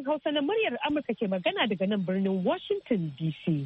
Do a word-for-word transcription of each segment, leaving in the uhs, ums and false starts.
Hausa na muryar Amurka ke magana daga nan birnin Washington D C.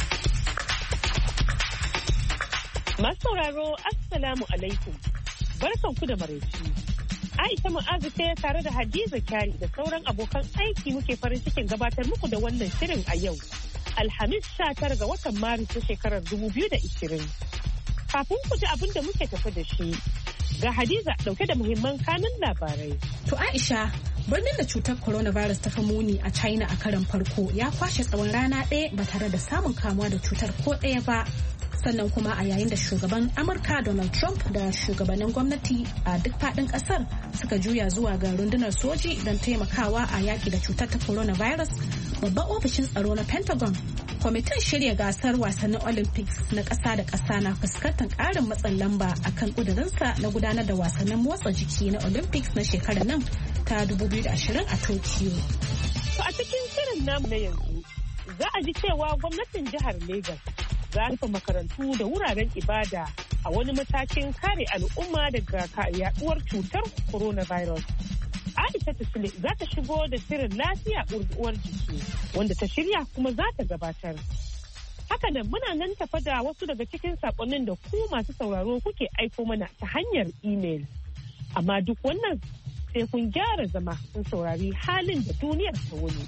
Masu sauraro, Assalamu alaikum. Barkanku da maraici. Aisha Mu'azu ce tare da Hadiza Kyari da sauran abokan aiki muke farin cikin gabatar muku da wannan shirin a yau. Alhamis sha tara ga watan Maris na shekarar dubu biyu da ishirin. Kafin ku ji abin da muke tafi da shi, ga Hadiza dauke da muhimman kanun labarai. To Aisha, birnin da cutar coronavirus ta fi muni a China a karon farko ya kwashe tsawon rana ɗaya ba tare da samun kamuwa da cutar ko ɗaya ba. Sannan kuma a yayin da shugaban Amurka Donald Trump da shugabannin gwamnati a duk faɗin ƙasar suka juya zuwa ga rundunar soji don taimakawa a yaƙi da cutar ta coronavirus, babban ofishin tsaro na Pentagon, kwamitin shirya gasar wasannin Olympics na ƙasa da ƙasa na fuskantar ƙarin matsin lamba akan ƙudurinsa na gudanar da wasannin motsa jiki na Olympics na shekarar nan ta dubu biyu da ashirin a Tokyo. To a cikin shirin namu na yanzu za a ji cewa gwamnatin jihar Lagos za rufe makarantu da wuraren ibada a wani matakin kare al'umma daga yaduwar cutar coronavirus. Aisha Tisle za ta shigo da shirin lafiya uwar jiki wanda ta shirya kuma za ta gabatar. Hakanan muna nan tafa da wasu daga cikin sakonnin da ku masu sauraro kuke aiko mana ta hanyar imel. Amma duk wannan sai kun gyara zama kun saurari halin da duniyar ta wuni.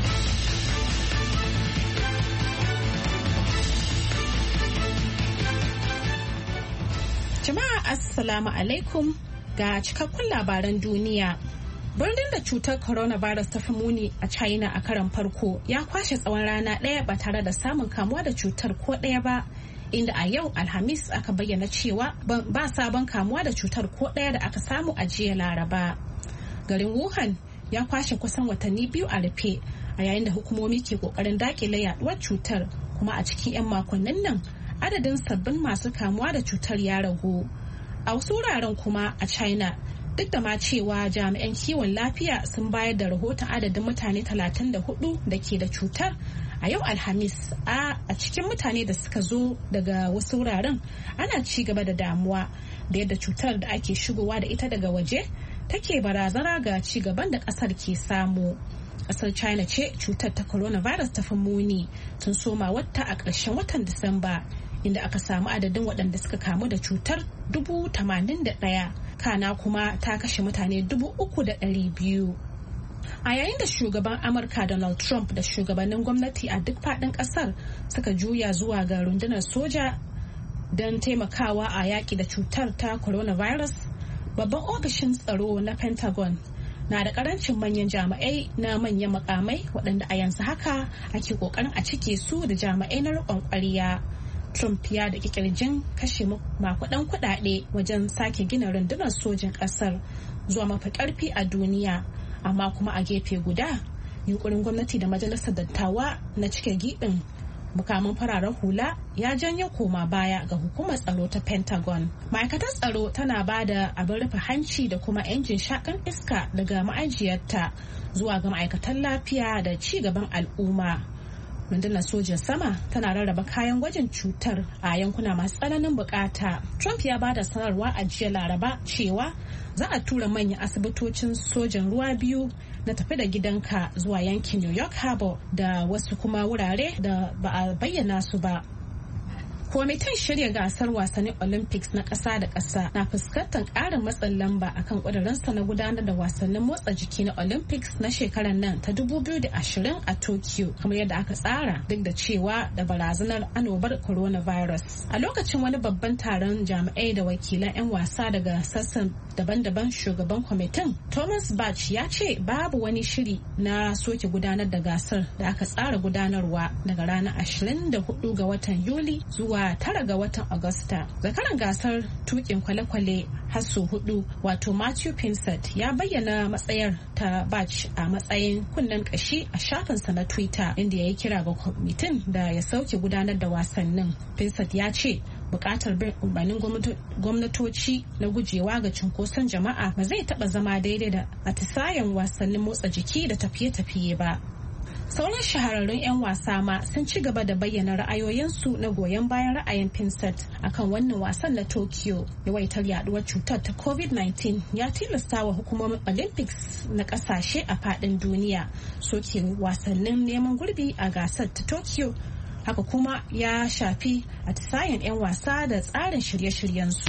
Jama'a Assalamu alaikum ga cikakkun labaran duniya. Birnin da cutar coronavirus ta fi muni a China a karon farko ya kwashe tsawon rana ɗaya ba tare da samun kamuwa da cutar ko ɗaya ba, inda a yau Alhamis aka bayyana cewa ba sabon kamuwa da cutar ko ɗaya da aka samu a jiya Laraba. Garin Wuhan ya kwashe kusan watanni biyu a rufe a yayin da hukumomi ke kokarin dakile yaduwar cutar, kuma a cikin 'yan makonnin nan adadin sabbin masu kamuwa da cutar ya ragu. A wasu wuraren kuma a China, duk da ma cewa jami'an kiwon lafiya sun bayar da rahoton adadin mutane talatin da hudu da ke da cutar a yau Alhamis, a cikin mutane da suka zo daga wasu wuraren ana ci gaba da damuwa da yadda cutar da ake shigowa da ita daga waje take barazana ga ci gaban da kasar ke samu. Kasar China ce cutar ta coronavirus ta fi muni tun soma wata a ƙarshen watan Disamba, inda aka samu adadin waɗanda suka kamu da cutar dubu tamanin da ɗaya, kana kuma ta kashe mutane dubu uku da ɗari biyu. A yayin da shugaban Amurka Donald Trump da shugabannin gwamnati a duk faɗin ƙasar suka juya zuwa ga rundunar soja don taimakawa a yaƙi da cutar ta coronavirus, babban ofishin tsaro na Pentagon na da ƙarancin manyan jami'ai na manyan makamai waɗanda a yanzu haka ake ƙoƙarin a cike su da jami'ai na riƙon ƙwarya. Trump ya da kirjin kashe makudan kudade wajen sake gina rundunar sojin kasar zuwa mafi karfi a duniya, amma kuma a gefe guda yunkurin gwamnati da majalisar dattawa na cike gibin mukamin fararen hula ya janyo koma baya ga hukumar tsaro ta Pentagon. Ma'aikatar tsaro tana ba da abin rufe hanci da kuma injin shakan iska daga ma'ajiyarta zuwa ga ma'aikatan lafiya da ci gaban al'umma. Rundunar sojin sama tana rarraba kayan gwajin cutar a yankuna masu tsananin bukata. Trump ya bada sanarwa a jiya Laraba cewa za a tura manyan asibitocin sojan ruwa biyu na tafi da gidanka zuwa yankin New York Harbor da wasu kuma wurare da ba a bayyana su ba. Kwamitin shirya gasar wasannin Olympics na ƙasa da ƙasa na fuskantar ƙarin matsin lamba akan ƙudurinsa na gudanar da wasannin motsa jiki na Olympics na shekarar nan ta dubu biyu da ashirin a Tokyo, kamar yadda aka tsara, duk da cewa da barazanar annobar coronavirus. A lokacin wani babban taron jami'ai da wakilan 'yan wasa daga sassan daban-daban, shugaban kwamitin Thomas Bach ya ce babu wani shiri na soke gudanar da gasar da aka tsara gudanarwa daga ranar ashirin da hudu ga watan Yuli zuwa tara ga watan Agusta. Zakaran gasar tukin kwale-kwale hasso hudu wato Matthew Pinsett ya bayyana matsayar ta Bach a matsayin kunnen kashi a shafinsa na Twitter, inda ya yi kira ga kwamitin da ya sauke gudanar da wasannin. Pinsett ya ce bukatar bin umarnin gwamnatoci na gujewa ga cunkoson jama'a ba zai taba zama daidai da atisayen wasannin motsa jiki da tafiye-tafiye ba. Sauran shahararrun 'yan wasa ma sun ci gaba da bayyana ra'ayoyinsu na goyon bayan ra'ayin Pinsent akan wannan wasan na Tokyo. Yawaitar yaduwar cutar ta covid nineteen ya tilasta wa hukumomin Olympics na kasashe a fadin duniya soke wasannin neman gurbi a gasar ta Tokyo. Haka kuma ya shafi atisayen 'yan wasa da tsarin shirye-shiryensu.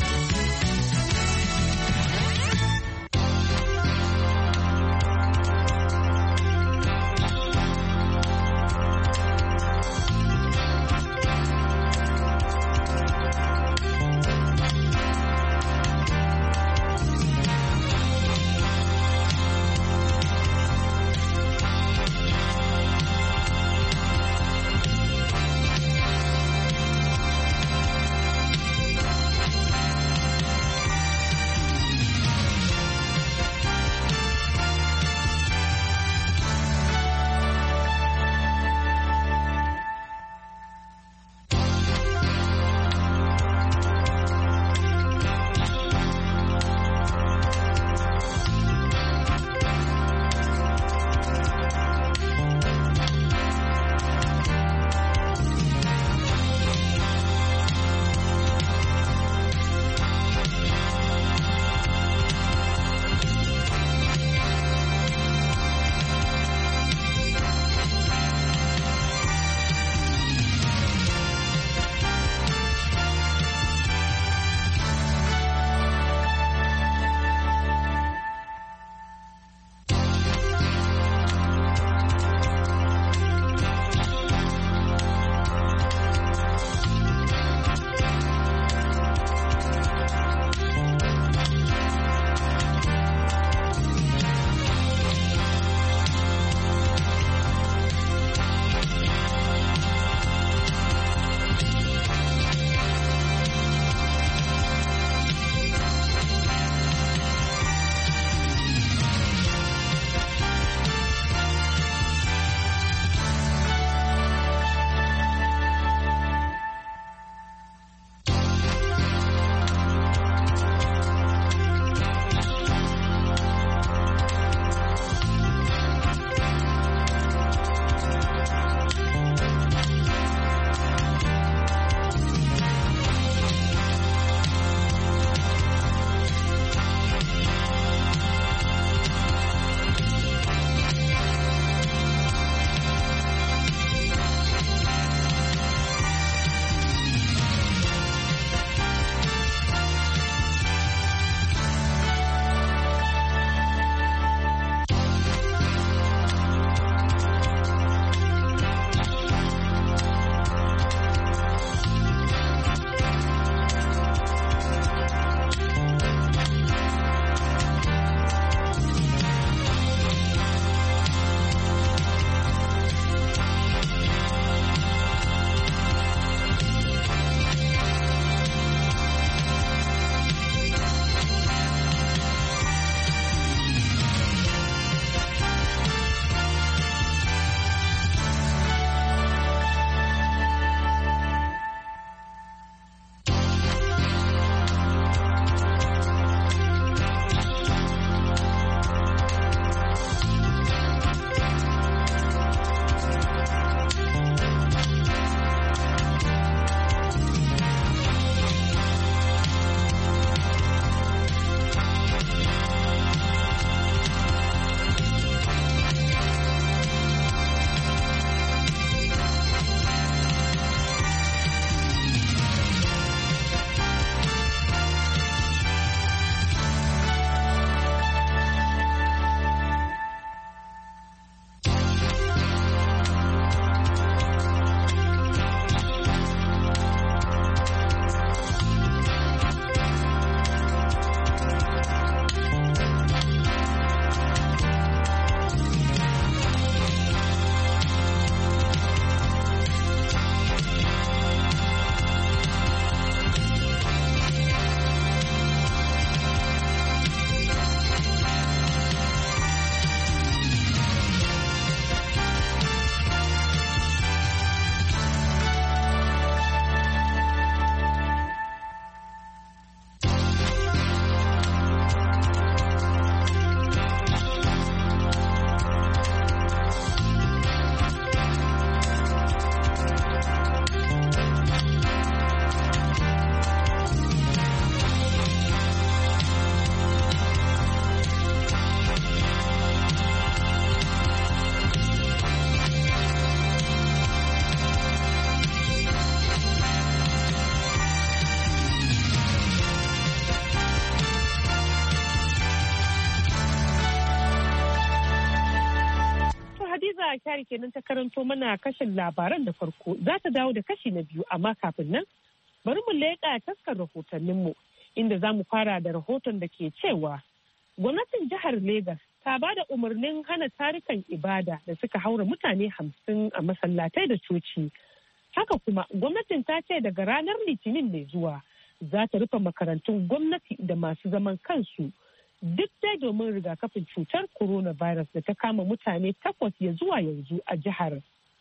Hadiza Kyari kenan ta karanto mana kashin labaran da farko. Za ta dawo da kashi na biyu amma kafin nan bari mu leƙa taskar rahotanninmu inda za mu fara da rahoton da ke cewa gwamnatin jihar Legas ta ba da umarnin hana tarukan ibada da suka haura mutane hamsin a masallatai da coci. Haka kuma gwamnatin ta ce daga ranar Litinin mai zuwa za ta rufe makarantun gwamnati da masu zaman kansu duk dai domin rigakafin cutar coronavirus da ta kama mutane takwas ya zuwa yanzu a jihar.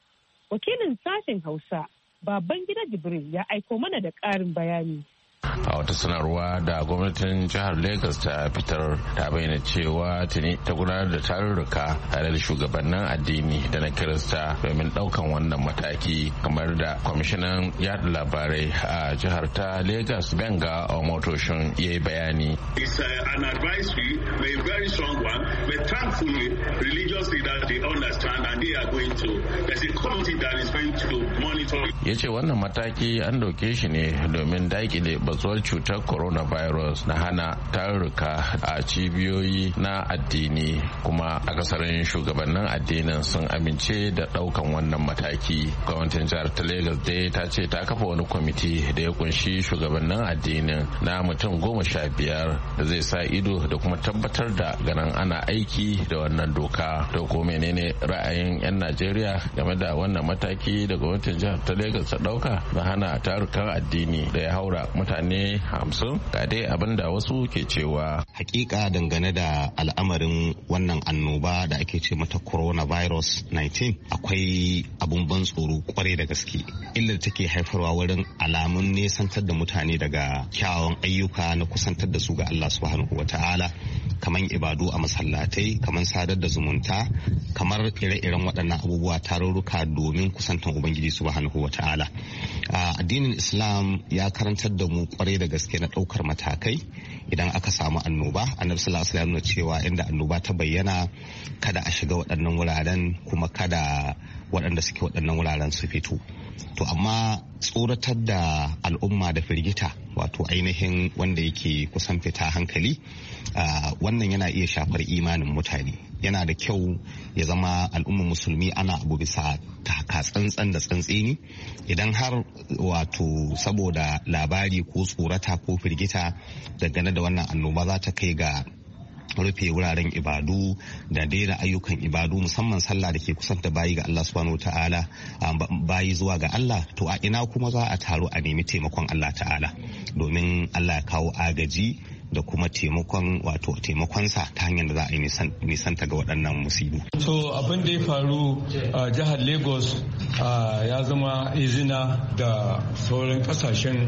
Wakilin sashen Hausa, Babangida Jibril ya aiko mana da ƙarin bayani. A wata sanarwa da gwamnatin jihar Legas ta fitar ta bayyana cewa tuni ta gudanar da tarurruka tare da shugabannin addini da na Kirista domin daukan wannan mataki, kamar da kwamishinan yada labarai a jihar ta Legas Benga Omotoshin ya yi bayani. It's uh, an advisory, a very strong one, but thankfully religious leaders they understand and they are going to, there's a committee that is going to monitor. Ya ce wannan mataki an dauke shi ne domin daƙile bazuwar cutar coronavirus na hana tarurruka a cibiyoyi na addini, kuma akasarin shugabannin addinin sun amince da daukan wannan mataki. Gwamnatin jihar ta Lagos dai ta ce ta kafa wani kwamiti da ya kunshi shugabannin addinin na mutum goma sha biyar da zai sa ido da kuma tabbatar da ganin ana aiki da wannan doka. To ko menene ra'ayin 'yan Najeriya game da wannan mataki da gwamnatin jihar ta Lagos ta dauka na hana tarukan addini da ya haura mutane hamsin? Ga dai abin da wasu ke cewa. Hakika dangane da al'amarin wannan annoba da ake ce mata coronavirus nineteen, akwai abun ban tsoro kwarai da gaske, illar take haifarwa wurin alamun nesantar da mutane daga kyawun ayyuka na kusantar da su ga Allah subhanahu wa ta'ala, kamar ibadu a masallatai, kamar sadar da zumunta, kamar ire-iren waɗannan abubuwa, tarurruka domin kusantar ubangiji subhanahu wa ta'ala. Addinin Islam ya karantar da mu kwarai da gaske na ɗaukar matakai idan aka samu annoba. Annabi sallallahu alaihi wasallam cewa inda annoba ta bayyana kada a shiga waɗannan wuraren, kuma kada waɗanda suke waɗannan wuraren su fito. To amma tsoratar da al'umma da firgita, wato ainihin wanda yake kusan fita hankali, wannan yana iya shafar imanin mutane. Yana da kyau ya zama al'ummar musulmi ana abu bisa taka tsantsan da tsantseni. Idan har wato saboda labari ko tsorata ko firgita dangane da wannan annoba za ta kai ga rufe wuraren ibadu da daina ayyukan ibadu, musamman sallah da ke kusanta bayi ga Allah subhanahu ta'ala, bayi zuwa ga Allah, to a ina kuma za a taro a nemi taimakon Allah ta'ala, domin Allah ya kawo agaji da kuma taimakon wato taimakonsa ta hanyar da za a yi nisanta ga waɗannan musibu. So abin da ya faru a jihar Lagos ya zama izina da sauran kasashen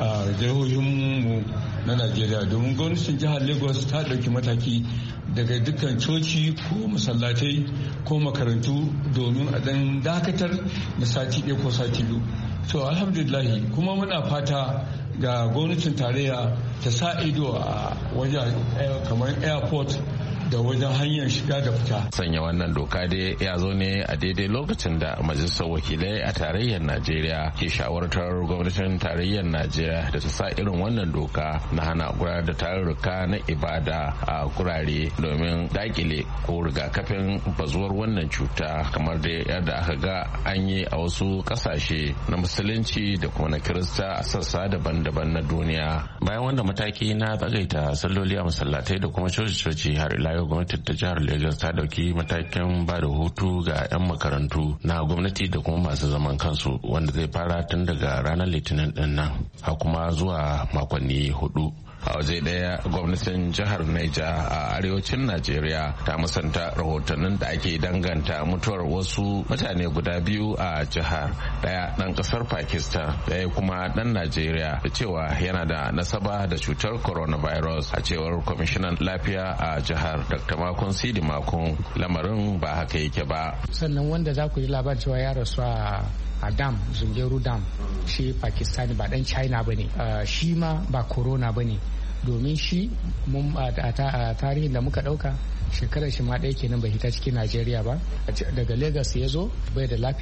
jihohinmu na Najeriya, domin gwamnatin jihar Lagos ta ɗauki mataki daga dukkan coci ko masallatai ko makarantu domin a ɗan dakatar na sati ɗaya ko sati biyu. To alhamdulillahi, kuma muna fata ga gwamnatin tarayya ta sa ido a wajen kamar airport da wajen hanyar shiga da fita. Sanya wannan doka dai ya zo ne a daidai lokacin da majalisar wakilai a tarayyar Najeriya ke shawartar gwamnatin tarayyar Najeriya da ta sa irin wannan doka na hana gudanar da tarurruka na ibada a kurare domin dakile ko rigakafin bazuwar wannan cuta, kamar da yadda aka ga an yi a wasu kasashe na musulunci da kuma na Kirista a sassa daban-daban na duniya. Bayan wanda mataki na tsagaita salloli a masallatai da kuma coci-coci, har ila yau gwamnatin ta jihar Lagos ta dauki matakin ba da hutu ga 'yan makarantu na gwamnati da kuma masu zaman kansu, wanda zai fara tun daga ranar Litinin din nan har kuma zuwa makonni hudu. A waje daya, gwamnatin jihar Niger a arewacin Najeriya ta musanta rahotannin da ake danganta mutuwar wasu mutane guda biyu a jihar, daya dan kasar Pakistan daya kuma dan Najeriya, da cewa yana da nasaba da cutar coronavirus. A cewar kwamishinan lafiya a jihar Doctor Makun Sidi Makun, lamarin ba haka yake ba. Sannan wanda za ku ji labarin cewa ya rasu a a dam, Zungeru dam, shi Pakistani ba dan China bane, shi ma ba corona bane, domin shi mun a tarihin da muka dauka shekarar shi ma ɗaya kenan bai hita cikin Najeriya ba. Daga Lagos ya zo bai da lafiya,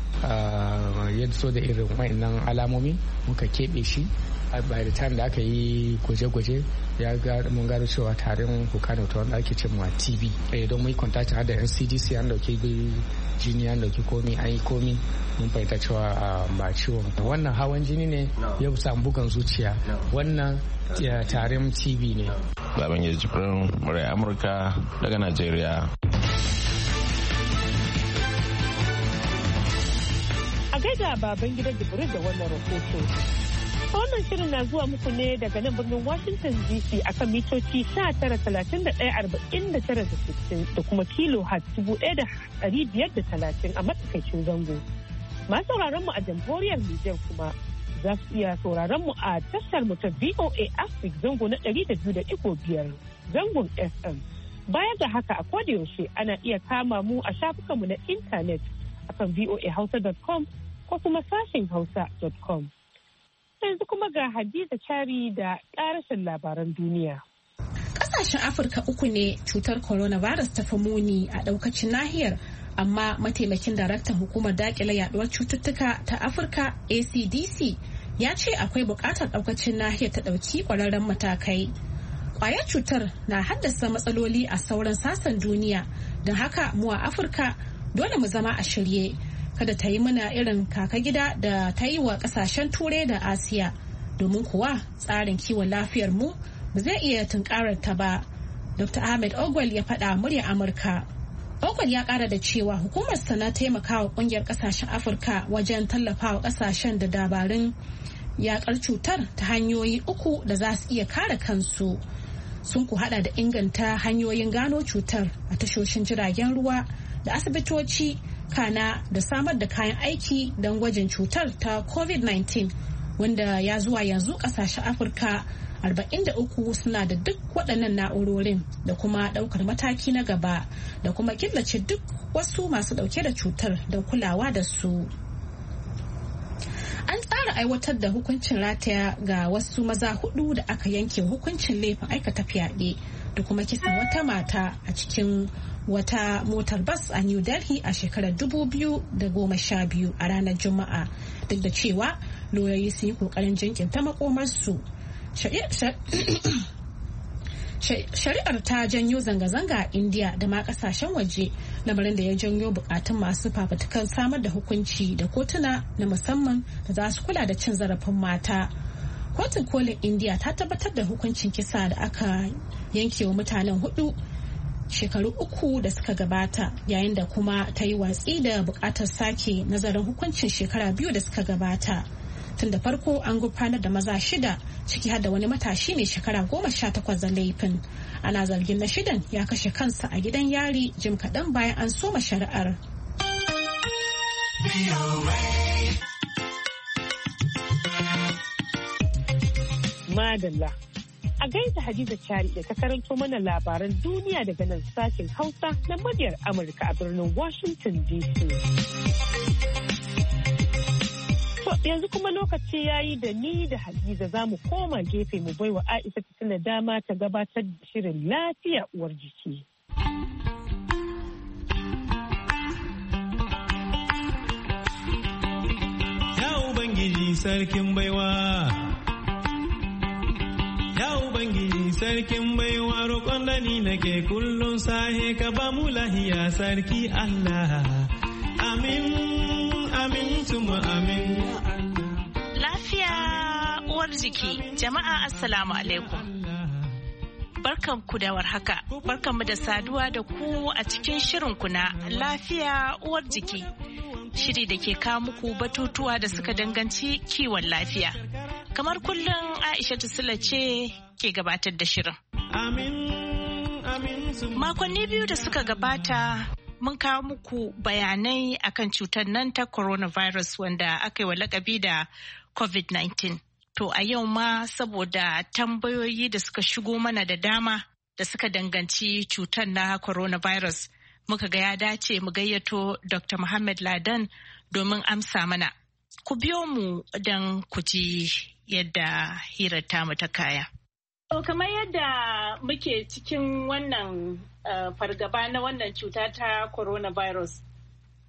ya so da irin wa'annan alamomi muka keɓe shi. By the time da aka yi gwaje-gwaje ya ga mun gano cewa tarin fuka ne wanda ake ce ma T B. Don mun yi contact da N C D C an dauki jini an dauki komi an yi komi mun fahimta cewa ba ciwon wannan hawan jini ne ya samu bugan zuciya wannan tarin T B ne. Baban ya jibrin murai Amurka daga Najeriya. A gaida baban gidan Jibril da wannan rahoto. Wannan shirin na zuwa muku ne daga nan birnin Washington D C akan mitoci sha tara talatin da ɗaya arba'in da tara da sittin da kuma kilo hat dubu ɗaya da ɗari biyar da talatin a matsakaicin zango. Masu sauraron mu a jamhuriyar Nijar kuma za su iya sauraron mu a tashar mu ta V O A Africa zango na ɗari da biyu da ɗigo biyar zangon F M. Baya ga haka a koda yaushe ana iya kama mu a shafukanmu na intanet akan v o a hausa dot com ko kuma sashen hausa dot com. Yanzu kuma ga Hadiza Chari da ƙarashin labaran duniya. Ƙasashen Afirka uku ne cutar coronavirus ta fi muni a ɗaukacin nahiyar, amma mataimakin daraktan hukumar daƙile yaduwar cututtuka ta Afirka A C D C ya ce akwai buƙatar ɗaukacin nahiyar ta ɗauki ƙwararren matakai. Ƙwayar cutar na haddasa matsaloli a sauran sassan duniya, don haka mu a Afirka dole mu zama a shirye. Kada ta yi mana irin kaka gida da ta yi wa kasashen turai da asiya, domin kuwa tsarin kiwon lafiyar mu ba zai iya tunkarar ta ba. Doctor Ahmed Ogwal ya faɗa murya Amurka. Ogwal ya ƙara da cewa hukumar sana taimakawa ƙungiyar ƙasashen Afirka wajen tallafawa ƙasashen da dabarun yaƙar cutar ta hanyoyi uku da za su iya kare kansu. Sun ku hada da inganta hanyoyin gano cutar a tashoshin jiragen ruwa da asibitoci, kana da samar da kayan aiki don gwajin cutar ta covid nineteen, wanda ya zuwa yanzu kasashen Afirka arba'in da uku suna da duk waɗannan na'urorin, da kuma ɗaukar mataki na gaba da kuma killace duk wasu masu ɗauke da cutar don kulawa da su. An tsara aiwatar da hukuncin rataya ga wasu maza hudu da aka yanke hukuncin laifin aikata fyaɗe da kuma kisan wata mata a cikin wata motar bas a New Delhi a shekarar dubu biyu da goma sha biyu a ranar Juma'a, duk da cewa lauyoyi sun yi kokarin jinkirta makomarsu. Shari'ar ta janyo zanga-zanga a India da ma kasashen waje, lamarin da ya janyo bukatun masu fafutukan samar da hukunci da kotuna na musamman da za su kula da cin zarafin mata. Kotun kolin India ta tabbatar da hukuncin kisa da aka yanke wa mutanen hudu shekaru uku da suka gabata, yayin da kuma ta yi watsi da bukatar sake nazarin hukuncin shekara biyu da suka gabata. Tun da farko an gurfanar da maza shida, ciki har da wani matashi mai shekara goma sha takwas da laifin. Ana zargin na shidan ya kashe kansa a gidan yari jim kaɗan bayan an soma shari'ar. Madalla. A gaida Hadiza Chari da ta karanto mana labaran duniya daga nan sashen Hausa na muryar Amurka a birnin Washington D C. To yanzu kuma lokaci ya yi da ni da Hadiza za mu koma gefe mu baiwa Aisha ta tuna dama ta gabatar da shirin lafiya uwar jiki. Ya Ubangiji sarkin baiwa. Ya Ubangiji sarkin baiwa roƙon da ni nake kullum sahe ka ba mu lahiya sarki Allah. Amin, amin, tuma amin. Lafiya uwar jiki, jama'a assalamu alaikum. Barkanku da warhaka, barkanmu da saduwa da ku a cikin shirinku na lafiya uwar jiki. Shiri da ke kawo muku batutuwa da suka danganci kiwon lafiya. Kamar kullum Aisha Sula ce ke gabatar da shirin. Makonni biyu da suka gabata mun kawo muku bayanai akan cutar nan ta coronavirus wanda aka yi wa lakabi da covid nineteen. To a yau ma saboda tambayoyi da suka shigo mana da dama da suka danganci cutar na coronavirus, muka ga ya dace mu gayyato Doctor Muhammad Ladan domin amsa mana. Ku biyo mu don ku ji yadda hirar tamu ta kaya. To kamar yadda muke cikin wannan uh, fargaba na wannan cuta ta coronavirus,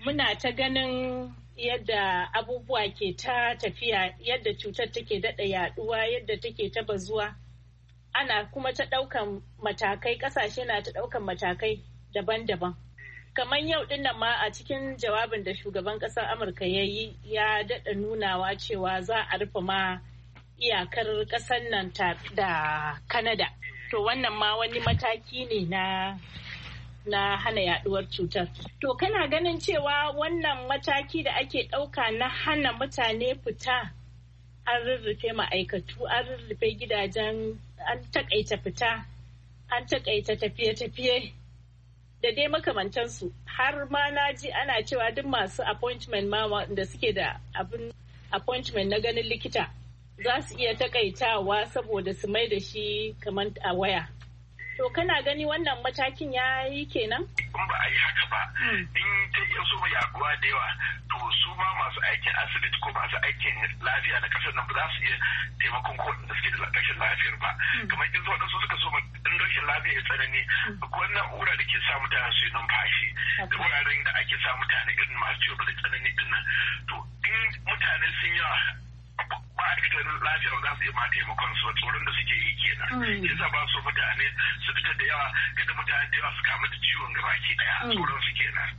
muna ta ganin yadda abubuwa ke ta tafiya, yadda cutar take daɗa yaɗuwa, yadda take ta bazuwa. Ana kuma ta ɗaukan matakai, ƙasashe na ta ɗaukan matakai daban-daban. Kamar yau ɗin nan ma a cikin jawabin da shugaban ƙasar Amurka ya yi ya daɗa nunawa cewa za a rufe ma iyakar ƙasar nan da Canada. To wannan ma wani mataki ne na na hana yaduwar cutar. To kana ganin cewa wannan mataki da ake ɗauka na hana mutane fita, an rurrufe ma'aikatu, an rurrufe gidajen, an takaita fita, an takaita tafiye-tafiye da dai makamantansu. Har ma na ji ana cewa duk masu appointment ma da suke da abin appointment na ganin likita za su iya takaitawa saboda su mai da shi kamar a waya. To kana gani wannan matakin ya yi kenan? In ba a yi haka ba, in ta iya so mai yaduwa da yawa, to su ma masu aikin asibiti ko masu aikin lafiya na kasar nan ba za su iya taimakon ko da suke da rashin lafiyar ba. Kamar in zuwa su suka so in rashin lafiya ya tsanani, akwai na'ura da ke sa mutane su yi numfashi, da wuraren da ake sa mutane irin masu ciwo da tsanani din nan. To in mutane sun yawa ma'aikatan lafiya ba za su iya ma taimakon su tsoron da suke yi kenan. Yasa ba su mutane su fita da yawa kada mutane da yawa su kama da ciwon gabaki daya tsoron su kenan.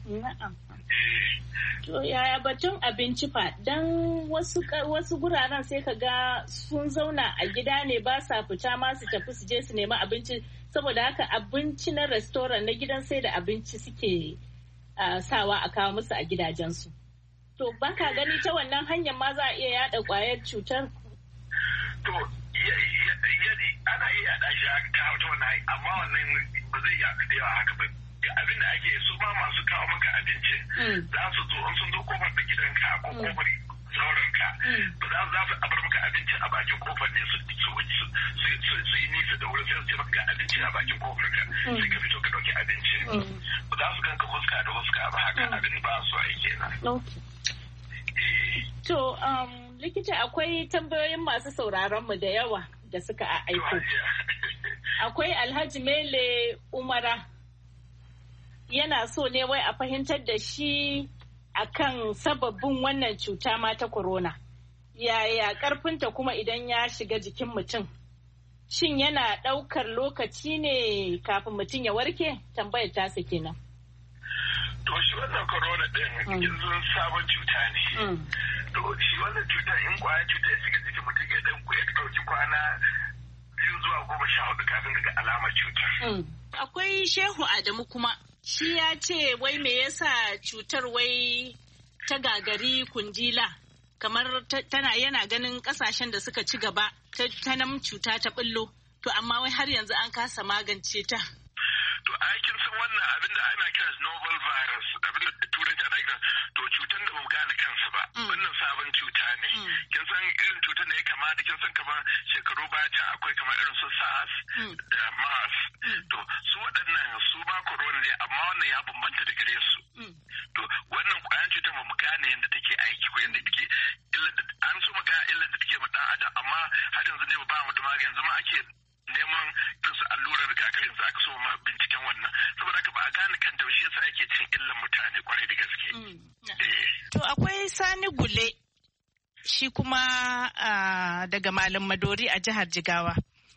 To yaya batun abinci fa dan wasu wasu guraren sai ka ga sun zauna a gida ne ba sa fita ma su tafi su je su nemi abinci, saboda haka abinci na restaurant na gidan sai da abinci suke sawa a kawo musu a gidajensu. To baka gani ta wannan hanyar ma za a iya yada kwayar cutar? To ana iya yada shi ta wannan, amma wannan ba zai yadu da yawa haka ba. Abin da ake su ma masu kawo maka abinci za su zo in sun zo kofar da gidanka ko kofar sauranka ba za su za su abar maka abinci a bakin kofar ne su yi nisa da wurin sai su ce maka abinci a bakin kofar ka sai ka fito ka dauki abinci ba za su ganka huska da huska ba haka abin ba su a yi kenan. To likita akwai tambayoyin masu sauraron mu da yawa da suka aiko. Akwai Alhaji Mele Umara yana so ne wai a fahimtar da shi akan sababin wannan cuta ma ta corona. Yaya karfinta kuma idan ya shiga jikin mutum? Shin yana ɗaukar lokaci ne kafin mutum ya warke? Tambayar ta su kenan. To shi wannan corona ɗin yanzu sabon cuta ne. To shi wannan cuta in kwayar cuta ya shiga jikin mutum ya ɗan ya ɗauki kwana biyu zuwa goma sha hudu kafin ga alamar cutar. Akwai Shehu Adamu kuma. Shi ya ce wai me yasa cutar wai ta gagari kundila, kamar tana yana ganin kasashen da suka ci gaba ta nan cuta ta bullo, to amma wai har yanzu an kasa magance ta. To aikin san wannan abin da ana kira novel virus, abin da turanci ana kira to cutar da ba mu gane kansu ba. Wannan sabon cuta ne. Kin san irin cutar da ya kama da kin san kamar shekaru baya can akwai kamar irin su SARS da MERS. To su waɗannan su ma corona ne amma wannan ya bambanta da gare su. To wannan kwayan cutar ba mu gane yadda take aiki ko yadda take illa da an so mu ga illa da take ma dan adam amma har yanzu ne ba mu da magani, yanzu ma ake neman irin su allurar rigakafi za ka so ma binciken wannan saboda haka ba a gane kan taushe yasa ake cin illan mutane kwarai da gaske. To akwai Sani Gule shi kuma daga Malam Madori a jihar Jigawa.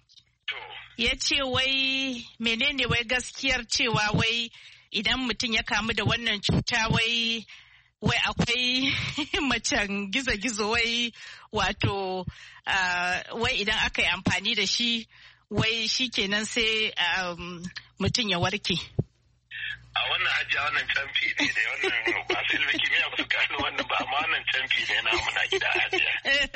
Ya ce wai menene wai gaskiyar cewa wai idan mutum ya kamu da wannan cuta wai wai akwai macen gizo-gizo wai wato wai idan aka yi amfani da shi wai shi kenan sai mutum ya warke. A wannan hajiya wannan camfi ne da wannan ba su ilmi kimiyya ba su gano wannan ba amma wannan camfi ne na muna gida hajiya.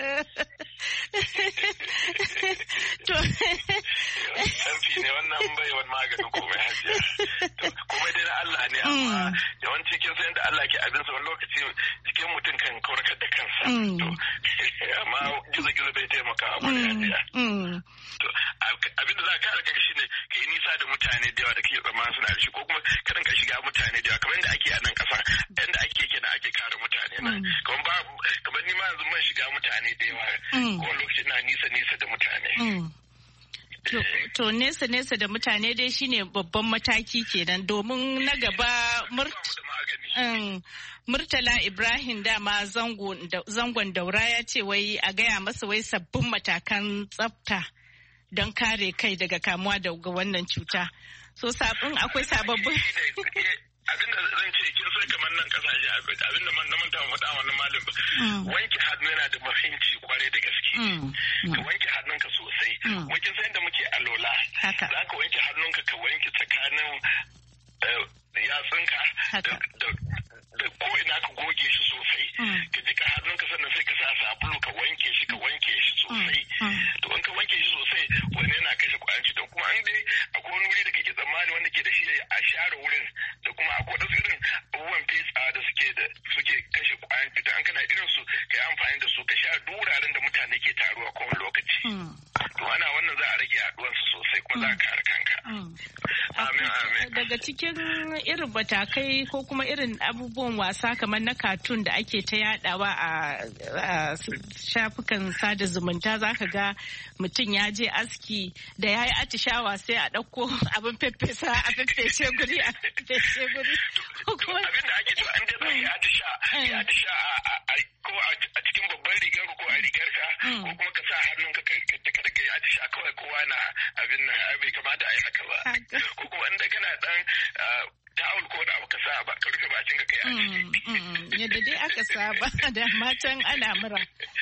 Camfi ne wannan bai wani maganin komai hajiya. Komai dai na Allah ne amma yawanci kin san da Allah ke abinsa wani lokaci jikin mutum kan kawarkar da kansa. Amma gizo-gizo bai taimaka a wani hajiya. Abin da za ka kare kai shi ne ka yi nisa da mutane da yawa da ke tsammanin suna da shi ko kuma kadan ka shiga mutane da yawa kamar yadda ake a nan ƙasa yadda ake kenan ake kare mutane nan kamar ba kamar ni ma yanzu man shiga mutane da yawa ko lokaci na nisa nisa da mutane. To nesa nesa da mutane dai shine babban mataki kenan domin na gaba Murtala Ibrahim dama zangon daura ya ce wai a gaya masa wai sabbin matakan tsafta don kare kai daga kamuwa da wannan cuta. So sabon akwai sababbin. Abinda zan ce kin san kamar nan kasashe abinda man na manta faɗa wannan malam ba. Wanke hannu yana da muhimmanci kwarai da gaske. Ka wanke hannunka sosai. Wakin san da muke alola. Za ka wanke hannunka ka wanke tsakanin yatsunka da ko ina ka goge shi sosai. Ka jika hannunka sannan sai ka sa sabulu ka wanke shi ka wanke shi sosai. To in ka wanke shi sosai wani yana kashe kwayan cuta kuma an dai akwai wani wuri da kake tsammani wanda ke da shi a share wurin da kuma akwai wasu irin abubuwan fesa da suke da suke kashe kwayan cuta an kana irin su kai amfani da su ka sha duraren da mutane ke taruwa kowane lokaci. To ana wannan za a rage yaduwar su sosai kuma za a kare kanka. Amin amin. Daga cikin irin matakai ko kuma irin abubuwan wasa kamar na katun da ake ta yadawa a shafukan sada zumunta zaka ga mutum ya je aski da ya yi atishawa sai a ɗauko abin feffesa a feffeshe guri a feffeshe guri. Abin da ake to an da zai atisha ya atisha ko a cikin babban rigar ko a rigar ka ko kuma ka sa hannunka kada ka yi atisha kawai kowa na abin nan bai kamata a yi haka ba. Ko kuma inda kana dan tawul ko da abu ka sa ba ka rufe bakin ka kai a ciki. Yadda dai aka saba da matan ana mura.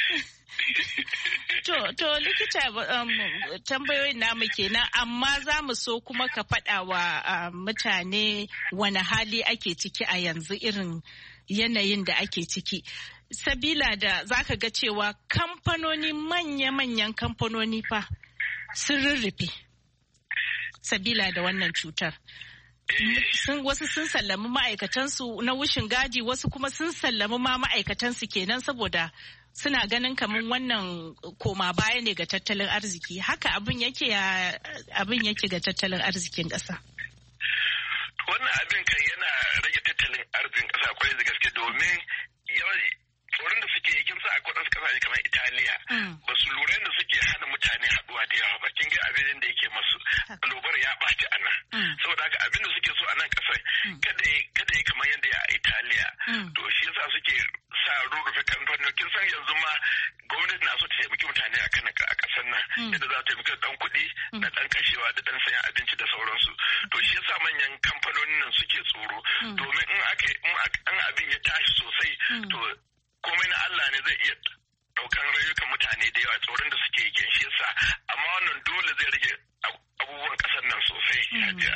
To, to likita um, tambayoyin namu kenan amma za mu so kuma ka faɗa wa uh, mutane wani hali ake ciki a yanzu irin yanayin da ake ciki. Sabila da za ka ga cewa kamfanoni manya-manyan kamfanoni fa sun rurrufe. Sabila da wannan cutar. Sun wasu sun sallami ma'aikatansu na wushin gadi wasu kuma sun sallami ma ma'aikatansu kenan saboda suna ganin kamar wannan koma baya ne ga tattalin arziki haka abin yake ya abin yake ga tattalin arzikin ƙasa. Wannan abin kan yana rage tattalin arzikin ƙasa kwarai da gaske domin tsoron da suke kin sa akwai wasu ƙasashe kamar Italiya ba su lura da suke hana mutane haɗuwa da yawa ba kin ga abin da yake masu lobar ya ɓaci a nan saboda haka abin da suke so a nan ƙasar kada kada ya kamar yadda ya a Italiya to shi yasa suke sa rurrufe kamfanin kin san yanzu ma gwamnati na so ta taimaki mutane a kan a ƙasar nan yadda za ta taimaki dan kuɗi da dan kashewa da dan sayan abinci da sauransu to shi yasa manyan kamfanonin nan suke tsoro domin in aka in abin ya tashi sosai to komai na Allah ne zai iya daukan rayukan mutane da yawa tsoron da suke yake shi yasa amma wannan dole zai rage abubuwan kasar nan sosai hajiya.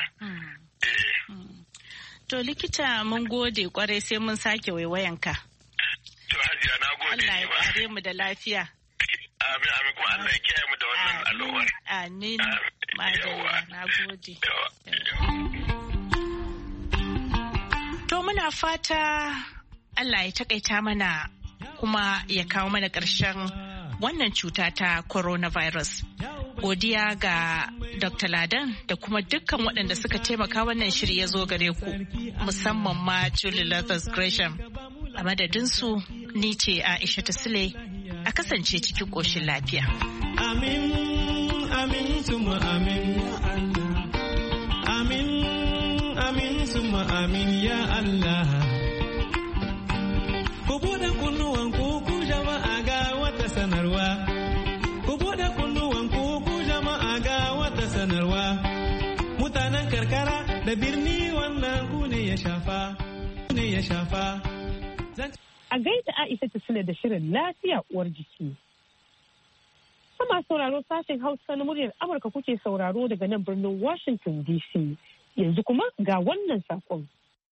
To likita mun gode kwarai sai mun sake waiwayanka. To hajiya na gode. Allah ya kare mu da lafiya. Amin amin kuma Allah ya kiyaye mu da wannan al'ummar. Amin. Madalla na gode. To muna fata Allah ya takaita mana kuma ya kawo mana ƙarshen wannan cuta ta coronavirus. Godiya ga Doctor Ladan da kuma dukkan waɗanda suka taimaka wannan shiri ya zo gare ku, musamman ma Julie Lathers Gresham. A madadinsu ni ce Aisha Sule a kasance cikin ƙoshin lafiya. Amin, amin, suma amin, amin, amin, suma amin, ya Allah. Ku buɗe kunnuwan ku jama'a ga wata sanarwa. Ku buɗe kunnuwan ku jama'a ga wata sanarwa. Mutanen karkara da birni wannan ku ne ya shafa. Ku ne ya shafa. A gaida Aisha ta Sule da shirin lafiya uwar jiki. Sama sauraro sashen Hausa na muryar Amurka kuke sauraro daga nan birnin Washington D C. Yanzu kuma ga wannan sakon.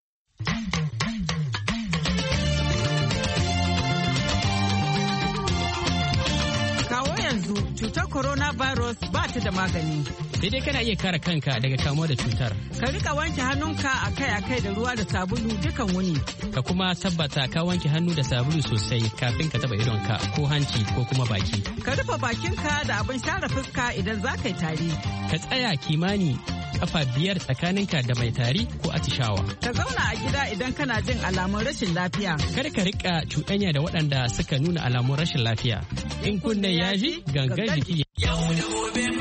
Cutar coronavirus ba ta da magani. Sai dai kana iya kare kanka daga kamuwa da cutar. Ka rika wanke hannunka akai-akai da ruwa da sabulu dukan wuni. Ka kuma tabbata ka wanke hannu da sabulu sosai kafin ka taba idonka ko hanci ko kuma baki. Ka rufe bakinka da abin share fuska idan za ka yi tari. Ka tsaya kimani kafa biyar tsakaninka da mai tari ko atishawa. Ka zauna a gida idan kana jin alamun rashin lafiya. Kada ka rika cuɗanya da waɗanda suka nuna alamun rashin lafiya. In kunne ya ji gangan jiki. Yau da gobe